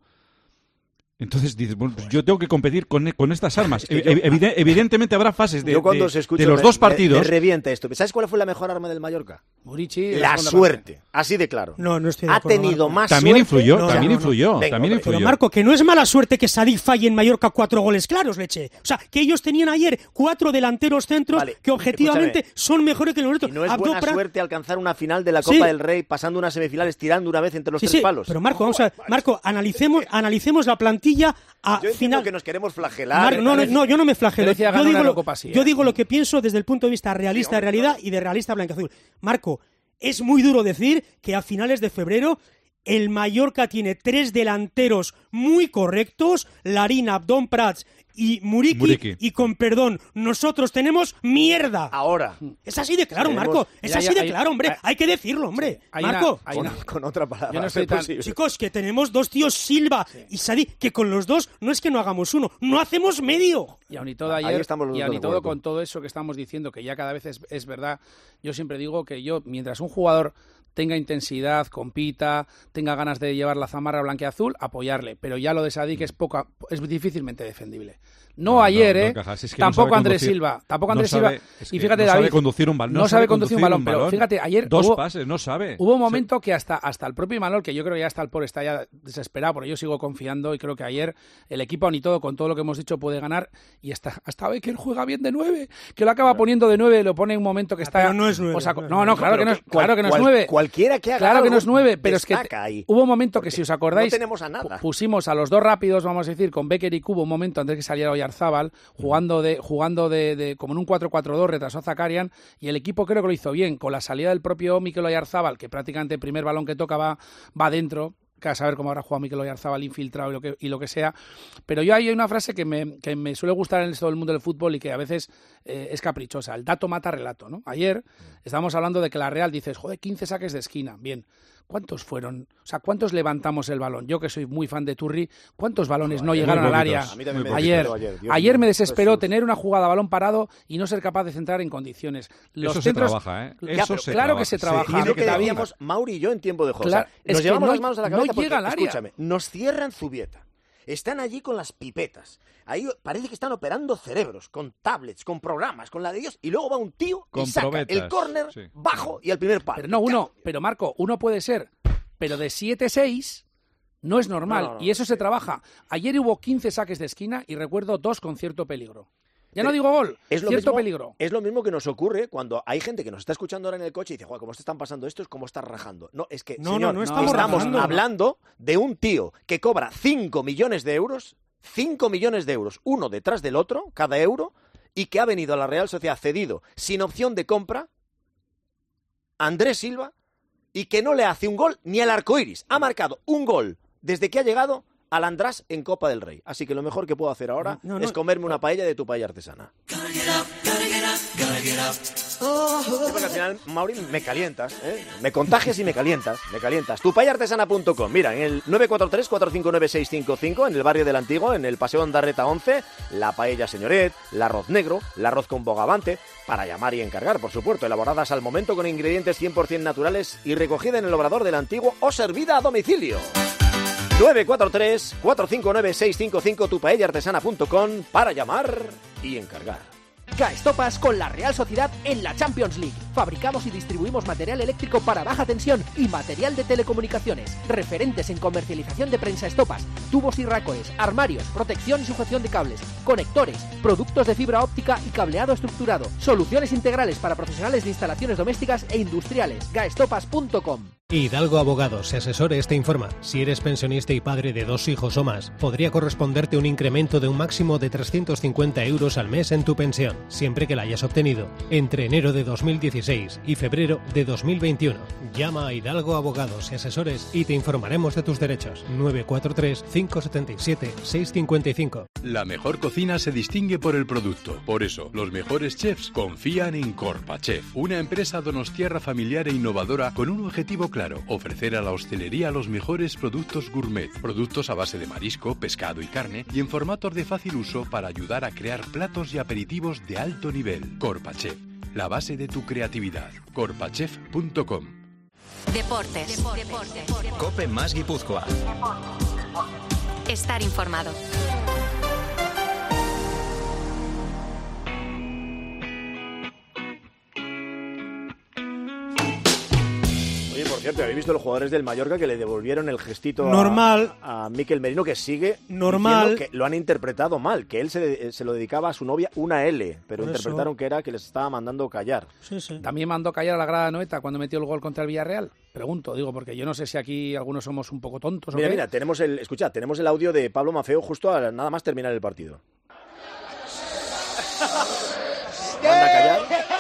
Speaker 7: Entonces dices, bueno, pues yo tengo que competir con, con estas armas.
Speaker 3: Es que yo-
Speaker 7: Evide- evidentemente habrá fases de,
Speaker 3: Yo cuando
Speaker 7: de-
Speaker 3: os escucho
Speaker 7: de los
Speaker 3: me-
Speaker 7: dos
Speaker 3: me-
Speaker 7: partidos.
Speaker 3: Me, revienta esto. ¿Sabes cuál fue la mejor arma del Mallorca?
Speaker 12: Murici,
Speaker 3: La
Speaker 12: segunda
Speaker 3: suerte.
Speaker 12: parte.
Speaker 3: Así de claro.
Speaker 11: No, no estoy de
Speaker 3: Ha
Speaker 11: acuerdo,
Speaker 3: tenido
Speaker 11: Marco.
Speaker 3: más
Speaker 7: También
Speaker 3: suerte.
Speaker 7: influyó,
Speaker 11: No,
Speaker 7: también
Speaker 11: no, no.
Speaker 7: influyó,
Speaker 3: Venga,
Speaker 7: también
Speaker 3: hombre.
Speaker 7: influyó.
Speaker 11: Pero Marco, que no es mala suerte que Sadik falle en Mallorca cuatro goles claros, leche. O sea, que ellos tenían ayer cuatro delanteros centros
Speaker 3: Vale,
Speaker 11: que objetivamente
Speaker 3: escúchame.
Speaker 11: son mejores que los otros.
Speaker 3: Y no es buena
Speaker 11: Abdo Pra-
Speaker 3: suerte alcanzar una final de la Copa
Speaker 11: Sí.
Speaker 3: del Rey pasando unas semifinales tirando una vez entre los
Speaker 11: Sí,
Speaker 3: tres
Speaker 11: sí,
Speaker 3: palos.
Speaker 11: pero Marco, vamos a ver, Marco, analicemos, analicemos la plantilla a
Speaker 3: Yo entiendo
Speaker 11: final.
Speaker 3: que nos queremos flagelar.
Speaker 11: Mar- no, no, no, yo no me flagelo.
Speaker 12: Grecia
Speaker 11: Yo
Speaker 12: gana
Speaker 11: digo,
Speaker 12: una
Speaker 11: lo,
Speaker 12: Eurocopa así,
Speaker 11: yo
Speaker 12: ¿eh?
Speaker 11: digo lo que pienso desde el punto de vista realista de realidad y de realista blanqueazul. Marco, es muy duro decir que a finales de febrero el Mallorca tiene tres delanteros muy correctos, Larín, Abdón Prats y Muriqui,
Speaker 7: Muriqui.
Speaker 11: y con perdón, nosotros tenemos mierda.
Speaker 3: Ahora,
Speaker 11: Es así de claro,
Speaker 3: Tenemos-
Speaker 11: Marco. Es
Speaker 12: Ya,
Speaker 11: así
Speaker 12: ya,
Speaker 11: de
Speaker 12: hay-
Speaker 11: claro, hombre.
Speaker 12: hay-
Speaker 11: Hay que decirlo, hombre.
Speaker 12: Hay una-
Speaker 11: Marco.
Speaker 12: hay
Speaker 3: con,
Speaker 12: una-
Speaker 3: con otra palabra.
Speaker 12: Yo no
Speaker 3: a
Speaker 12: estoy
Speaker 3: ser
Speaker 12: tan-
Speaker 3: posible.
Speaker 11: Chicos, que tenemos dos tíos Silva y Sadik, que con los dos no es que no hagamos uno, no hacemos medio.
Speaker 12: Y aun y todo
Speaker 3: Ahí
Speaker 12: ayer,
Speaker 3: estamos los
Speaker 12: y
Speaker 3: dos
Speaker 12: aun
Speaker 3: de
Speaker 12: y todo
Speaker 3: acuerdo.
Speaker 12: con todo eso que estamos diciendo, que ya cada vez es, es verdad, yo siempre digo que yo, mientras un jugador tenga intensidad, compita, tenga ganas de llevar la zamarra blanqueazul, apoyarle. Pero ya lo de Sadik es poca, es difícilmente defendible. No,
Speaker 7: No,
Speaker 12: ayer,
Speaker 7: no, no
Speaker 12: ¿eh?
Speaker 7: encaja. Si es que no
Speaker 12: tampoco
Speaker 7: sabe
Speaker 12: Andrés
Speaker 7: conducir.
Speaker 12: Silva. Tampoco
Speaker 7: No
Speaker 12: Andrés
Speaker 7: sabe-
Speaker 12: Silva.
Speaker 7: es
Speaker 12: Y
Speaker 7: que
Speaker 12: fíjate,
Speaker 7: no
Speaker 12: David.
Speaker 7: sabe conducir un balón,
Speaker 12: No,
Speaker 7: no
Speaker 12: sabe
Speaker 7: sabe
Speaker 12: conducir un
Speaker 7: conducir
Speaker 12: balón,
Speaker 7: un
Speaker 12: pero
Speaker 7: balón.
Speaker 12: fíjate, ayer
Speaker 7: Dos
Speaker 12: hubo,
Speaker 7: pases, no sabe.
Speaker 12: hubo un momento que hasta, hasta el propio Imanol, que yo creo que ya está el pobre, está ya desesperado, porque yo sigo confiando y creo que ayer el equipo, ni todo, con todo lo que hemos dicho, puede ganar. Y hasta, hasta ve que él juega bien de nueve, que lo acaba poniendo de nueve, lo pone en un momento que está.
Speaker 11: pero no es nueve,
Speaker 12: o sea,
Speaker 11: no es
Speaker 12: no, no,
Speaker 11: nueve.
Speaker 12: claro que no es,
Speaker 3: Cual-
Speaker 12: claro que no es
Speaker 3: cual-
Speaker 12: nueve.
Speaker 3: Cualquiera que haga
Speaker 12: Claro que
Speaker 3: algo
Speaker 12: no es nueve, pero es que
Speaker 3: destaca ahí.
Speaker 12: hubo un momento que,
Speaker 3: Porque
Speaker 12: si os acordáis,
Speaker 3: no tenemos a nada.
Speaker 12: pu- pusimos a los dos rápidos, vamos a decir, con Becker y Cubo, un momento antes que saliera Oyarzábal, jugando de jugando de, de como en un cuatro cuatro dos, retrasó a Zakarian, y el equipo creo que lo hizo bien, con la salida del propio Mikel Oyarzábal, que prácticamente el primer balón que toca va, va dentro, que a saber cómo habrá jugado Mikel Oyarzábal infiltrado y lo que, y lo que sea. Pero yo hay una frase que me, que me suele gustar en todo el mundo del fútbol y que a veces eh, es caprichosa. El dato mata relato, ¿no? Ayer estábamos hablando de que la Real, dices, joder, quince saques de esquina. Bien. ¿Cuántos fueron? O sea, ¿cuántos levantamos el balón? Yo que soy muy fan de Turri, ¿cuántos balones no
Speaker 7: Muy
Speaker 12: llegaron al
Speaker 7: poquitos.
Speaker 12: área?
Speaker 3: A mí también me
Speaker 12: Ayer,
Speaker 3: desesperó ayer, Dios
Speaker 12: ayer
Speaker 3: mío.
Speaker 12: me desesperó
Speaker 3: Jesús.
Speaker 12: tener una jugada a balón parado y no ser capaz de centrar en condiciones. Los
Speaker 7: Eso se
Speaker 12: centros-
Speaker 7: trabaja, ¿eh?
Speaker 12: Ya,
Speaker 7: Eso
Speaker 12: pero
Speaker 7: se
Speaker 12: claro
Speaker 7: trabaja.
Speaker 12: que se
Speaker 7: Sí,
Speaker 12: trabaja.
Speaker 3: Y es lo que
Speaker 12: David.
Speaker 3: decíamos Mauri y yo en tiempo de juego.
Speaker 12: Claro,
Speaker 3: O sea,
Speaker 12: es
Speaker 3: nos
Speaker 12: que
Speaker 3: llevamos
Speaker 12: no-
Speaker 3: las manos a la
Speaker 12: no
Speaker 3: cabeza porque,
Speaker 12: llega al área.
Speaker 3: escúchame, nos cierran Zubieta. están allí con las pipetas. Ahí parece que están operando cerebros, con tablets, con programas, con la de Dios, y luego va un tío
Speaker 7: con
Speaker 3: y saca
Speaker 7: probetas,
Speaker 3: el córner
Speaker 7: sí.
Speaker 3: bajo y al primer palo.
Speaker 12: Pero no, uno, pero Marco, uno puede ser, pero de siete seis no es normal,
Speaker 3: No, no, no,
Speaker 12: y eso
Speaker 3: sí.
Speaker 12: se trabaja. Ayer hubo quince saques de esquina y recuerdo dos con cierto peligro. Ya no digo gol,
Speaker 3: es lo
Speaker 12: cierto
Speaker 3: mismo,
Speaker 12: peligro.
Speaker 3: Es lo mismo que nos ocurre cuando hay gente que nos está escuchando ahora en el coche y dice, joder, ¿cómo te están pasando esto? Es como estás rajando. No, es que,
Speaker 11: No,
Speaker 3: señor,
Speaker 11: no, no estamos
Speaker 3: estamos
Speaker 11: rajando.
Speaker 3: hablando de un tío que cobra cinco millones de euros, cinco millones de euros, uno detrás del otro, cada euro, y que ha venido a la Real Sociedad cedido, sin opción de compra, Andrés Silva, y que no le hace un gol ni al arco iris. Ha marcado un gol desde que ha llegado al András en Copa del Rey. Así que lo mejor que puedo hacer ahora
Speaker 11: No, no,
Speaker 3: es comerme una paella de tu paella artesana. Porque al final, Mauri, me calientas, ¿eh? Me contagias y me calientas, me calientas. tu paella artesana punto com. Mira, en el nueve cuatro tres, cuatro cinco nueve, seis cinco cinco, en el barrio del Antiguo, en el Paseo Ondarreta once, la paella señoret, el arroz negro, el arroz con bogavante, para llamar y encargar, por supuesto, elaboradas al momento con ingredientes cien por ciento naturales y recogida en el obrador del Antiguo o servida a domicilio. nueve cuatro tres, cuatro cinco nueve, seis cinco cinco, tu paella artesana punto com para llamar y encargar.
Speaker 2: Gaestopas con la Real Sociedad en la Champions League. Fabricamos y distribuimos material eléctrico para baja tensión y material de telecomunicaciones. Referentes en comercialización de prensa estopas, tubos y racoes, armarios, protección y sujeción de cables, conectores, productos de fibra óptica y cableado estructurado. Soluciones integrales para profesionales de instalaciones domésticas e industriales. gaestopas punto com.
Speaker 6: Hidalgo Abogados y Asesores te informa. Si eres pensionista y padre de dos hijos o más, podría corresponderte un incremento de un máximo de trescientos cincuenta euros al mes en tu pensión, siempre que la hayas obtenido entre enero de dos mil dieciséis y febrero de dos mil veintiuno. Llama a Hidalgo Abogados y Asesores y te informaremos de tus derechos. nueve cuatro tres, cinco siete siete, seis cinco cinco.
Speaker 13: La mejor cocina se distingue por el producto. Por eso, los mejores chefs confían en Corpachef, una empresa donostiarra familiar e innovadora con un objetivo claro: ofrecer a la hostelería los mejores productos gourmet, productos a base de marisco, pescado y carne, y en formatos de fácil uso para ayudar a crear platos y aperitivos de alto nivel. Corpachef, la base de tu creatividad. corpachef punto com.
Speaker 1: Deportes. Deportes.
Speaker 14: Cope más Guipúzcoa.
Speaker 1: Estar informado.
Speaker 3: Oye, por cierto, ¿habéis visto los jugadores del Mallorca que le devolvieron el gestito a-
Speaker 11: Normal.
Speaker 3: a, Mikel Merino, que sigue
Speaker 11: Normal.
Speaker 3: diciendo que lo han interpretado mal, que él se, se lo dedicaba a su novia una L, pero
Speaker 12: Por eso.
Speaker 3: interpretaron que era que les estaba mandando callar.
Speaker 12: También mandó callar a la grada Noeta cuando metió el gol contra el Villarreal. Pregunto, digo, porque yo no sé si aquí algunos somos un poco tontos o
Speaker 3: Mira,
Speaker 12: qué.
Speaker 3: mira, tenemos el, escucha, tenemos el audio de Pablo Maffeo justo a nada más terminar el partido. Manda callar.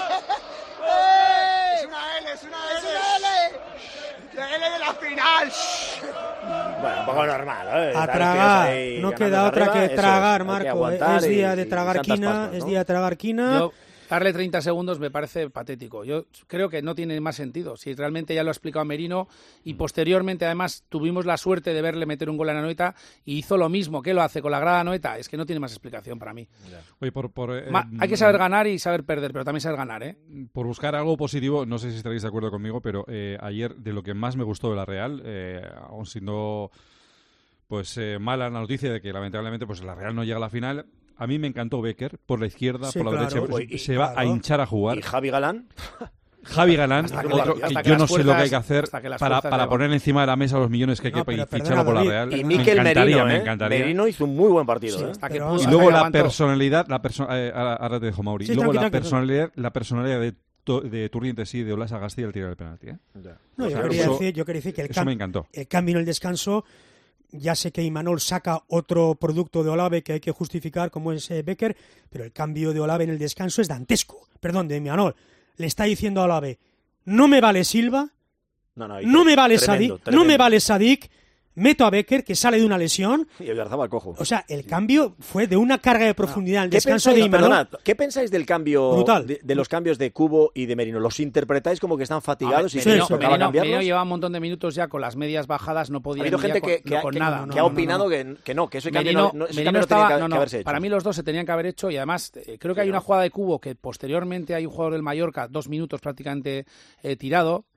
Speaker 15: Es una L, es una L. Es una L. La L de la final.
Speaker 3: Bueno, un poco normal, ¿eh?
Speaker 11: A
Speaker 3: Estar
Speaker 11: tragar,
Speaker 3: ahí
Speaker 11: no
Speaker 3: ganando
Speaker 11: queda otra
Speaker 3: arriba,
Speaker 11: que
Speaker 3: eso es,
Speaker 11: tragar,
Speaker 3: hay que
Speaker 11: Marco.
Speaker 3: aguantar
Speaker 11: Es día
Speaker 3: y-
Speaker 11: de
Speaker 3: y
Speaker 11: tragar
Speaker 3: santas
Speaker 11: quina,
Speaker 3: pascuas,
Speaker 11: es
Speaker 3: ¿no?
Speaker 11: día de tragar quina.
Speaker 12: Yo, darle treinta segundos me parece patético. Yo creo que no tiene más sentido. Si realmente ya lo ha explicado Merino y posteriormente además tuvimos la suerte de verle meter un gol a la Noeta y hizo lo mismo que lo hace con la grada Noeta, es que no tiene más explicación para mí.
Speaker 7: Oye, por, por, eh,
Speaker 12: Ma- hay que saber ganar y saber perder, pero también saber ganar, ¿eh?
Speaker 7: Por buscar algo positivo, no sé si estaréis de acuerdo conmigo, pero eh, ayer de lo que más me gustó de la Real, eh, aun siendo pues eh, mala la noticia de que lamentablemente pues la Real no llega a la final, a mí me encantó Becker por la izquierda,
Speaker 3: Sí,
Speaker 7: por la
Speaker 3: claro.
Speaker 7: derecha,
Speaker 3: Y-
Speaker 7: se va
Speaker 3: claro.
Speaker 7: a hinchar a jugar.
Speaker 3: ¿Y Javi Galán?
Speaker 7: Javi Galán,
Speaker 3: Hasta que
Speaker 7: otro
Speaker 3: la-
Speaker 7: que
Speaker 3: hasta que
Speaker 7: yo
Speaker 3: las
Speaker 7: no sé lo que hay
Speaker 3: fuerzas-
Speaker 7: que hacer
Speaker 3: hasta que las
Speaker 7: para,
Speaker 3: fuerzas
Speaker 7: para
Speaker 3: le-
Speaker 7: poner encima de la mesa los millones que hay
Speaker 3: No,
Speaker 7: que
Speaker 3: pero
Speaker 7: ficharlo
Speaker 3: perdona,
Speaker 7: por la
Speaker 3: David,
Speaker 7: Real.
Speaker 3: y
Speaker 7: me
Speaker 3: Mikel
Speaker 7: encantaría,
Speaker 3: Merino,
Speaker 7: me
Speaker 3: ¿eh?
Speaker 7: encantaría.
Speaker 3: Merino hizo un muy buen partido.
Speaker 11: Sí,
Speaker 3: ¿eh?
Speaker 11: hasta que
Speaker 12: Pero-
Speaker 11: pudo-
Speaker 7: Y
Speaker 12: hasta
Speaker 7: luego
Speaker 12: que
Speaker 7: la
Speaker 12: levantó.
Speaker 7: personalidad, la perso ahora, ahora te dejo, Mauri.
Speaker 11: Sí,
Speaker 7: y luego
Speaker 11: tranqui,
Speaker 7: la
Speaker 11: tranqui,
Speaker 7: personalidad, la personalidad de, to- de Turrientes y de Olasa Castilla al tirar el penalti. ¿eh?
Speaker 11: No,
Speaker 7: O
Speaker 11: yo,
Speaker 7: sea,
Speaker 11: quería
Speaker 7: eso-
Speaker 11: decir, yo quería decir que el,
Speaker 7: eso
Speaker 11: cam-
Speaker 7: me encantó.
Speaker 11: el cambio en el descanso, ya sé que Imanol saca otro producto de Olave que hay que justificar, como es eh, Becker, pero el cambio de Olave en el descanso es dantesco. Perdón, de Imanol. Le está diciendo a Olave, no me vale Silva,
Speaker 3: No, no,
Speaker 11: no me vale
Speaker 3: tremendo,
Speaker 11: Sadik,
Speaker 3: tremendo.
Speaker 11: no me vale Sadik, meto a Becker, que sale de una lesión.
Speaker 3: Y Oyarzábal cojo.
Speaker 11: O sea, el cambio fue de una carga de profundidad en el
Speaker 3: ¿Qué
Speaker 11: descanso de
Speaker 3: pensáis,
Speaker 11: Imanol.
Speaker 3: perdonad, ¿qué pensáis del cambio
Speaker 11: Brutal.
Speaker 3: de, de los cambios de Cubo y de Merino? ¿Los interpretáis como que están fatigados y
Speaker 12: A ver,
Speaker 3: que
Speaker 12: Merino,
Speaker 3: les tocaba
Speaker 12: Merino-
Speaker 3: cambiarlos?
Speaker 12: Merino lleva un montón de minutos ya con las medias bajadas, no
Speaker 3: Ha
Speaker 12: podía
Speaker 3: habido
Speaker 12: ni ya
Speaker 3: gente
Speaker 12: con,
Speaker 3: que, que
Speaker 12: no
Speaker 3: ha,
Speaker 12: con
Speaker 3: que-
Speaker 12: nada.
Speaker 3: que
Speaker 12: No,
Speaker 3: ha
Speaker 12: no, no,
Speaker 3: opinado
Speaker 12: no.
Speaker 3: Que, que no, que ese cambio
Speaker 12: Merino,
Speaker 3: no, no, ese
Speaker 12: Merino
Speaker 3: cambio no
Speaker 12: estaba,
Speaker 3: tenía que,
Speaker 12: no,
Speaker 3: que
Speaker 12: no,
Speaker 3: haberse hecho.
Speaker 12: para mí los dos se tenían que haber hecho y además eh, creo que hay una jugada de Cubo que posteriormente hay un jugador del Mallorca, dos minutos prácticamente eh, tirado,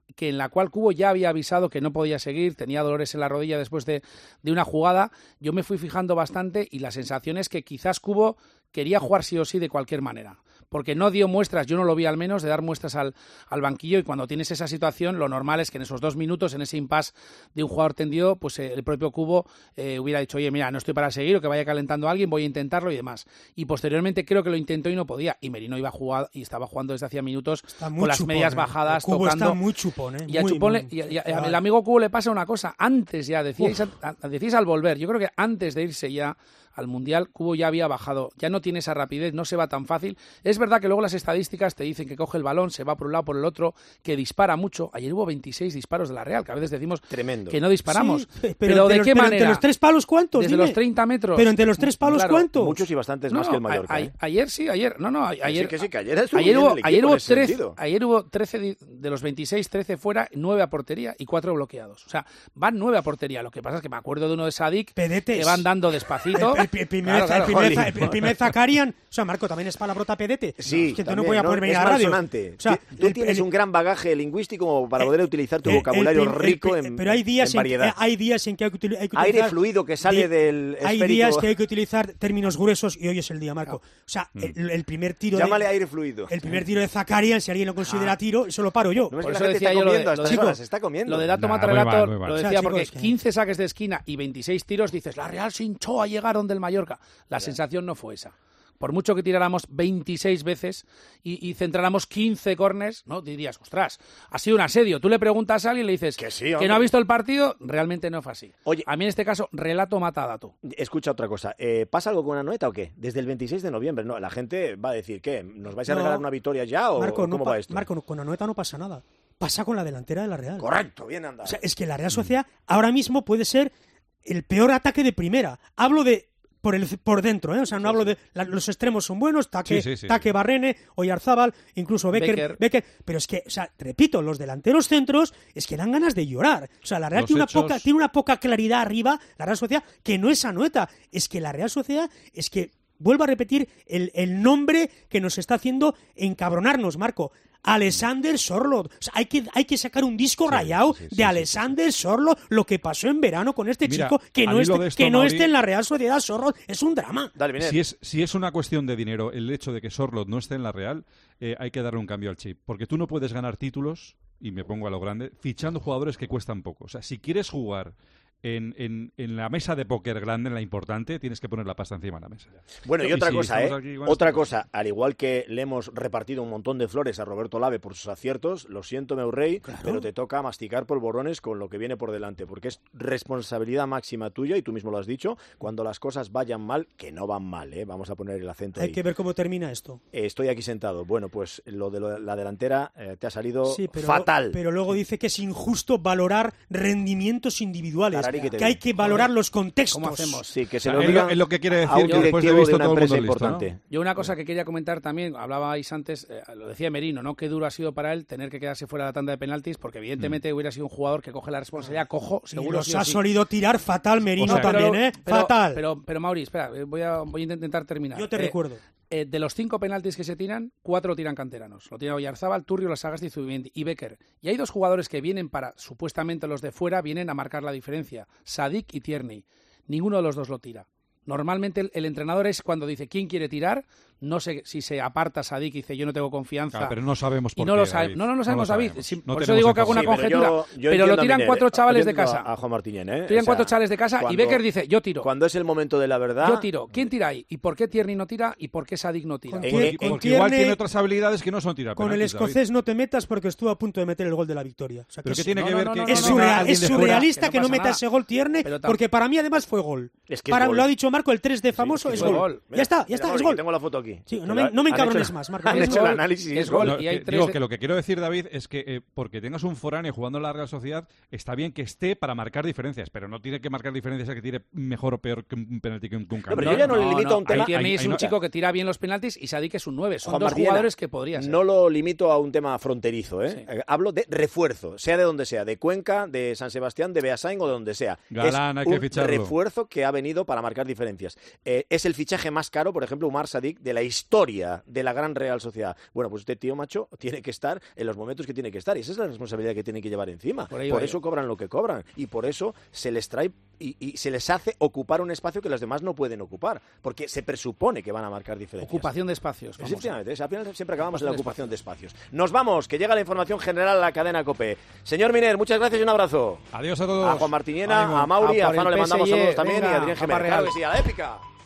Speaker 12: que en la cual Cubo ya había avisado que no podía seguir, tenía dolores en la rodilla después de, de una jugada. Yo me fui fijando bastante y la sensación es que quizás Cubo quería jugar sí o sí de cualquier manera, porque no dio muestras, yo no lo vi al menos, de dar muestras al, al banquillo, y cuando tienes esa situación lo normal es que en esos dos minutos, en ese impasse de un jugador tendido, pues eh, el propio Cubo eh, hubiera dicho, oye, mira, no estoy para seguir, o que vaya calentando a alguien, voy a intentarlo y demás. Y posteriormente creo que lo intentó y no podía, y Merino iba a jugar y estaba jugando desde hacía minutos con las
Speaker 11: chupón,
Speaker 12: medias
Speaker 11: eh.
Speaker 12: bajadas,
Speaker 11: Cubo
Speaker 12: tocando.
Speaker 11: Está muy chupón, ¿eh?
Speaker 12: Y a
Speaker 11: muy,
Speaker 12: Chupón
Speaker 11: muy,
Speaker 12: le, y, y, y al amigo Cubo le pasa una cosa, antes ya, decíais, a, a, decíais al volver, yo creo que antes de irse ya al Mundial, Cubo ya había bajado, ya no tiene esa rapidez, no se va tan fácil. Es verdad que luego las estadísticas te dicen que coge el balón, se va por un lado, por el otro, que dispara mucho. Ayer hubo veintiséis disparos de la Real, que a veces decimos
Speaker 3: Tremendo.
Speaker 12: que no disparamos.
Speaker 11: Sí, pero,
Speaker 12: pero ¿de
Speaker 11: los,
Speaker 12: qué
Speaker 11: pero
Speaker 12: manera?
Speaker 11: ¿Entre los tres palos cuántos?
Speaker 12: Desde
Speaker 11: Dime.
Speaker 12: los treinta metros.
Speaker 11: Pero entre los tres palos
Speaker 12: Claro,
Speaker 11: ¿cuántos?
Speaker 3: Muchos y bastantes
Speaker 12: No,
Speaker 3: más que el
Speaker 12: a-
Speaker 3: Mallorca.
Speaker 12: a-
Speaker 3: ¿eh?
Speaker 12: Ayer sí, ayer. No, no,
Speaker 3: Que
Speaker 12: ayer.
Speaker 3: sí, que sí, que ayer estuvo
Speaker 12: ayer
Speaker 3: bien
Speaker 12: hubo,
Speaker 3: el equipo
Speaker 12: ayer
Speaker 3: en
Speaker 12: hubo
Speaker 3: ese
Speaker 12: trece,
Speaker 3: sentido.
Speaker 12: ayer hubo trece de, de los veintiséis, trece fuera, nueve a portería y cuatro bloqueados. O sea, van nueve a portería. Lo que pasa es que me acuerdo de uno de Sadik
Speaker 11: Pedetes.
Speaker 12: que van dando despacito.
Speaker 11: El, el, el primer,
Speaker 12: Claro, claro.
Speaker 11: el primer, el, el primer Zacarian, o sea, Marco, también es palabrota pedete.
Speaker 3: Sí,
Speaker 11: es que tú no
Speaker 3: también,
Speaker 11: podías poder venir
Speaker 3: es
Speaker 11: a la radio.
Speaker 3: malsonante.
Speaker 11: O sea,
Speaker 3: Tú- tú
Speaker 11: el-
Speaker 3: tienes
Speaker 11: el-
Speaker 3: un gran bagaje lingüístico como para
Speaker 11: el-
Speaker 3: poder utilizar tu
Speaker 11: el- el
Speaker 3: vocabulario
Speaker 11: prim- el
Speaker 3: rico
Speaker 11: prim-
Speaker 3: en,
Speaker 11: pero hay días
Speaker 3: en variedad.
Speaker 11: En, hay días en que hay que, util- hay que
Speaker 3: Aire
Speaker 11: utilizar
Speaker 3: fluido que sale
Speaker 11: di-
Speaker 3: del
Speaker 11: Hay
Speaker 3: esférico.
Speaker 11: días que hay que utilizar términos gruesos y hoy es el día, Marco. O sea,
Speaker 3: Mm.
Speaker 11: el, el primer tiro
Speaker 3: Llámale
Speaker 11: de,
Speaker 3: aire fluido.
Speaker 11: el primer tiro de Zacarian, si alguien lo considera tiro, eso lo paro yo.
Speaker 3: No es
Speaker 12: Por
Speaker 3: que
Speaker 12: eso
Speaker 3: la gente
Speaker 12: decía
Speaker 3: está
Speaker 12: yo lo de-
Speaker 3: comiendo a
Speaker 12: lo
Speaker 3: estas
Speaker 12: de-
Speaker 3: horas, se está comiendo.
Speaker 12: Lo de dato
Speaker 7: Nah,
Speaker 12: mata
Speaker 7: muy mal,
Speaker 12: relato
Speaker 7: muy mal.
Speaker 12: lo
Speaker 11: O sea,
Speaker 12: decía
Speaker 11: chicos,
Speaker 12: porque
Speaker 11: que-
Speaker 12: quince saques de esquina y veintiséis tiros, dices, la Real se hinchó a llegar donde el Mallorca. La sensación no fue esa. Por mucho que tiráramos veintiséis veces y, y centráramos quince córners, ¿no? Dirías, ostras, ha sido un asedio. Tú le preguntas a alguien y le dices
Speaker 3: Que sí,
Speaker 12: que
Speaker 3: hombre.
Speaker 12: no ha visto el partido, realmente no fue así.
Speaker 3: Oye.
Speaker 12: A mí en este caso, relato mata dato.
Speaker 3: Escucha otra cosa. Eh, ¿Pasa algo con Anoeta o qué? Desde el veintiséis de noviembre, ¿no? La gente va a decir, ¿qué? ¿Nos vais a
Speaker 11: No.
Speaker 3: regalar una victoria ya o
Speaker 11: Marco, no
Speaker 3: cómo
Speaker 11: pa-
Speaker 3: va esto?
Speaker 11: Marco, con Anoeta no pasa nada. Pasa con la delantera de la Real.
Speaker 3: Correcto, bien andado.
Speaker 11: O sea, es que la Real Sociedad ahora mismo puede ser el peor ataque de primera. Hablo de por el por dentro, ¿eh? O sea, no hablo de la- los extremos son buenos, Taque,
Speaker 7: Sí, sí, sí,
Speaker 11: Taque
Speaker 7: sí.
Speaker 11: Barrene, Oyarzábal, incluso Becker,
Speaker 12: Becker.
Speaker 11: Becker, pero es que, o sea, repito, los delanteros centros es que dan ganas de llorar. O sea, la Real
Speaker 7: Los
Speaker 11: tiene una
Speaker 7: hechos-
Speaker 11: poca tiene una poca claridad arriba, la Real Sociedad, que no es Anoeta, es que la Real Sociedad es que vuelvo a repetir el, el nombre que nos está haciendo encabronarnos, Marco. Alexander Sorloth. O sea, hay que, hay que sacar un disco
Speaker 7: Sí,
Speaker 11: rayado
Speaker 7: sí, sí,
Speaker 11: de
Speaker 7: sí,
Speaker 11: Alexander Sorloth, lo que pasó en verano con este
Speaker 7: Mira,
Speaker 11: chico, que
Speaker 7: al
Speaker 11: no,
Speaker 7: hilo
Speaker 11: esté,
Speaker 7: de esto,
Speaker 11: que no
Speaker 7: Mauri-
Speaker 11: esté en la Real Sociedad Sorloth. Es un drama.
Speaker 3: Dale, Miner.
Speaker 7: Si es, si es una cuestión de dinero el hecho de que Sorloth no esté en la Real, eh, hay que darle un cambio al chip. Porque tú no puedes ganar títulos, y me pongo a lo grande, fichando jugadores que cuestan poco. O sea, si quieres jugar en, en, en la mesa de póker grande, en la importante, tienes que poner la pasta encima de la mesa.
Speaker 3: Bueno, y
Speaker 7: Y
Speaker 3: otra
Speaker 7: si
Speaker 3: cosa, ¿eh?
Speaker 7: estamos aquí con
Speaker 3: Otra
Speaker 7: esto,
Speaker 3: cosa, al igual que le hemos repartido un montón de flores a Roberto Lave por sus aciertos, lo siento, meu rey, pero te toca masticar polvorones con lo que viene por delante, porque es responsabilidad máxima tuya, y tú mismo lo has dicho, cuando las cosas vayan mal, que no van mal, ¿eh? Vamos a poner el acento
Speaker 11: Hay
Speaker 3: ahí.
Speaker 11: que ver cómo termina esto.
Speaker 3: Eh, estoy aquí sentado. Bueno, pues lo de lo- la delantera eh, te ha salido
Speaker 11: Sí, pero,
Speaker 3: fatal.
Speaker 11: pero luego dice que es injusto valorar rendimientos individuales,
Speaker 3: Tarari, que te
Speaker 11: que hay
Speaker 3: digo.
Speaker 11: que valorar los contextos.
Speaker 12: ¿Cómo hacemos?
Speaker 3: Sí, que
Speaker 7: O
Speaker 3: se
Speaker 7: sea,
Speaker 3: lo
Speaker 7: es lo-
Speaker 3: digan
Speaker 7: es lo que quiere
Speaker 3: a
Speaker 7: decir
Speaker 3: un
Speaker 7: que después de
Speaker 3: directivo
Speaker 7: visto
Speaker 3: una
Speaker 7: todo el
Speaker 3: empresa
Speaker 7: mundo listo, ¿no?
Speaker 3: importante.
Speaker 12: Yo una cosa que quería comentar también, hablabais antes, eh, lo decía Merino, ¿no? Qué duro ha sido para él tener que quedarse fuera de la tanda de penaltis, porque evidentemente hubiera sido un jugador que coge la responsabilidad, cojo,
Speaker 11: Y
Speaker 12: seguro
Speaker 11: los
Speaker 12: sí o
Speaker 11: ha
Speaker 12: sí.
Speaker 11: solido tirar fatal Merino
Speaker 7: O sea,
Speaker 11: también,
Speaker 12: pero,
Speaker 11: ¿eh?
Speaker 12: pero-
Speaker 11: fatal.
Speaker 12: Pero, pero Mauri, espera, eh, voy a, voy a intentar terminar.
Speaker 11: Yo te
Speaker 12: Eh,
Speaker 11: recuerdo.
Speaker 12: eh, de los cinco penaltis que se tiran, cuatro lo tiran canteranos. Lo tiran Oyarzábal, Turrio, Lasagasti, Zubimendi y Becker. Y hay dos jugadores que vienen para, supuestamente los de fuera, vienen a marcar la diferencia. Sadik y Tierney. Ninguno de los dos lo tira. Normalmente el, el entrenador es cuando dice quién quiere tirar, no sé si se aparta Sadik y dice yo no tengo confianza.
Speaker 7: Claro, pero no sabemos por
Speaker 12: y no
Speaker 7: qué,
Speaker 12: lo sabe-
Speaker 7: David.
Speaker 12: No, no, no sabemos,
Speaker 7: lo
Speaker 12: David.
Speaker 7: sabemos.
Speaker 12: Sí,
Speaker 7: No
Speaker 12: por eso
Speaker 7: tenemos
Speaker 12: digo que hago una
Speaker 7: información.
Speaker 3: Sí, pero
Speaker 12: conjetura.
Speaker 3: yo- yo
Speaker 12: Pero lo
Speaker 3: entiendo a
Speaker 12: tiran
Speaker 3: Miner,
Speaker 12: cuatro
Speaker 3: eh,
Speaker 12: chavales de
Speaker 3: entiendo
Speaker 12: casa.
Speaker 3: A, a Juan Martínez, ¿eh?
Speaker 12: Tiran
Speaker 3: O sea,
Speaker 12: cuatro chavales de casa y
Speaker 3: cuando-
Speaker 12: Becker dice yo tiro.
Speaker 3: Cuando es el momento de la verdad...
Speaker 12: Yo tiro. ¿Quién tira ahí? ¿Y por qué Tierney no tira? ¿Y por qué Sadik no tira?
Speaker 11: Con
Speaker 3: En-
Speaker 7: Porque,
Speaker 3: en-
Speaker 7: porque
Speaker 11: Tierney-
Speaker 7: igual tiene otras habilidades que no son tirar
Speaker 11: Con el
Speaker 7: penaltis, David.
Speaker 11: escocés no te metas porque estuvo a punto de meter el gol de la victoria. O sea, que
Speaker 7: ¿Pero qué
Speaker 11: es,
Speaker 7: tiene
Speaker 12: no,
Speaker 7: que
Speaker 12: no,
Speaker 7: ver
Speaker 12: no,
Speaker 7: que
Speaker 12: no,
Speaker 7: que
Speaker 11: es
Speaker 12: no,
Speaker 7: venga
Speaker 11: surreal-
Speaker 7: alguien
Speaker 11: es
Speaker 7: de fuera?
Speaker 11: surrealista
Speaker 12: que
Speaker 11: que
Speaker 12: no
Speaker 11: no,
Speaker 12: pasa
Speaker 11: meta
Speaker 12: nada.
Speaker 11: ese gol Tierney,
Speaker 12: Pero tam-
Speaker 11: porque para mí además fue gol.
Speaker 3: Es que es
Speaker 11: Para-
Speaker 3: gol.
Speaker 11: Lo ha dicho Marco, el tres de famoso
Speaker 12: Sí,
Speaker 11: es
Speaker 12: fue
Speaker 11: gol.
Speaker 12: gol.
Speaker 11: Ya está, ya
Speaker 3: Mira,
Speaker 11: está,
Speaker 3: Mauri,
Speaker 11: es gol.
Speaker 3: que tengo la foto aquí.
Speaker 11: Sí, no
Speaker 3: Pero
Speaker 11: me, no me
Speaker 3: han
Speaker 11: encabrones
Speaker 3: hecho-
Speaker 11: más, Marco.
Speaker 3: Han
Speaker 11: Es
Speaker 3: hecho el
Speaker 11: gol.
Speaker 3: análisis y
Speaker 12: Es
Speaker 3: es
Speaker 12: gol.
Speaker 3: gol.
Speaker 7: No,
Speaker 12: y hay
Speaker 7: que-
Speaker 12: tres
Speaker 7: digo
Speaker 12: de-
Speaker 7: que lo que quiero decir, David, es que eh, porque tengas un foráneo jugando en la Real Sociedad, está bien que esté para marcar diferencias, pero no tiene que marcar diferencias a que tire mejor o peor que un penalti que un, que un
Speaker 3: pero
Speaker 7: cambio.
Speaker 3: yo ya no le limito a un tema-
Speaker 12: Ahí Tierney
Speaker 7: ahí-
Speaker 12: es
Speaker 7: ahí
Speaker 12: un
Speaker 7: no-
Speaker 12: chico que tira bien los penaltis y Sadik es un nueve. Son
Speaker 3: Juan
Speaker 12: dos
Speaker 3: Martínez,
Speaker 12: jugadores que podría ser.
Speaker 3: No lo limito a un tema fronterizo, ¿eh?
Speaker 12: Sí.
Speaker 3: Eh, Hablo de refuerzo, sea de donde sea, de Cuenca, de San Sebastián, de Beasain o de donde sea.
Speaker 7: Galán,
Speaker 3: es
Speaker 7: hay que
Speaker 3: un
Speaker 7: ficharlo.
Speaker 3: refuerzo que ha venido para marcar diferencias. Eh, es el fichaje más caro, por ejemplo, Umar Sadik, de la la historia de la gran Real Sociedad. Bueno, pues este tío, macho, tiene que estar en los momentos que tiene que estar, y esa es la responsabilidad que tiene que llevar encima. Por, por eso cobran lo que cobran, y por eso se les trae y, y se les hace ocupar un espacio que los demás no pueden ocupar, porque se presupone que van a marcar diferencias.
Speaker 12: Ocupación de espacios.
Speaker 3: Efectivamente, al final siempre acabamos en la ocupación de espacios. Nos vamos, que llega la información general a la cadena COPE. Señor Miner, muchas gracias y un abrazo.
Speaker 7: Adiós a todos.
Speaker 3: A Juan Martiniena, a Mauri, a, a Fano le mandamos saludos también, venga, y a Adrián Jiménez. Claro que sí, a la épica.